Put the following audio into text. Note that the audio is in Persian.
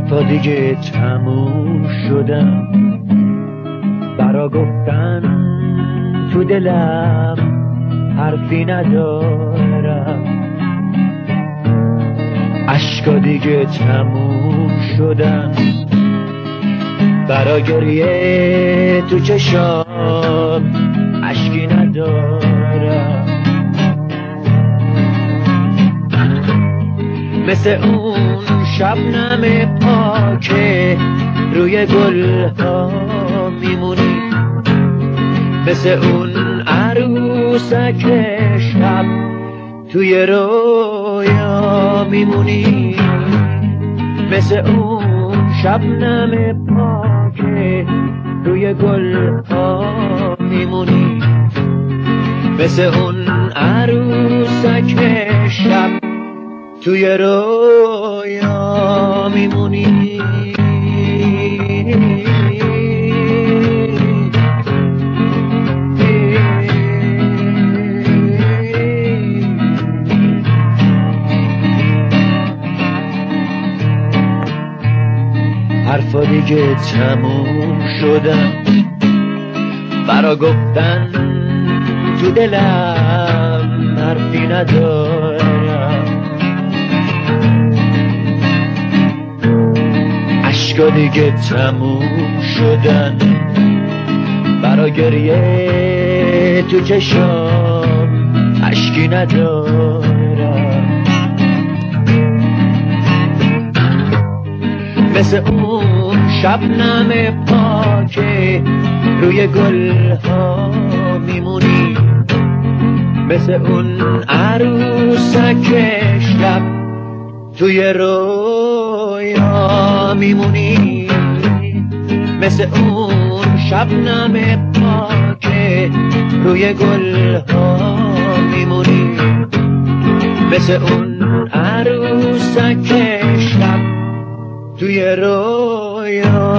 حرفا دیگه تموم شدم، برا گفتن تو دلم حرفی ندارم. اشکا دیگه تموم شدن، برا گریه تو چشام اشکی ندارم. مثل اون شبنم پاکه روی گلها میمونی، مثل اون عروسک شب توی رویا میمونی، مثل اون شبنم پاکه روی گلها میمونی، مثل اون عروسک شب توی رویا میمونی. حرفا دیگه تموم شدن، برا گفتن تو دلم حرفی ندارم. اشکا دیگه تموم شدن، برا گریه تو چشام اشکی ندارم. مثل اون شبنم پاکه روی گلها میمونی، مثل اون عروسک شب توی رویا میمونی، مثل اون شبنم پاکه روی گلها میمونی، مثل اون عروسک شب توی رویا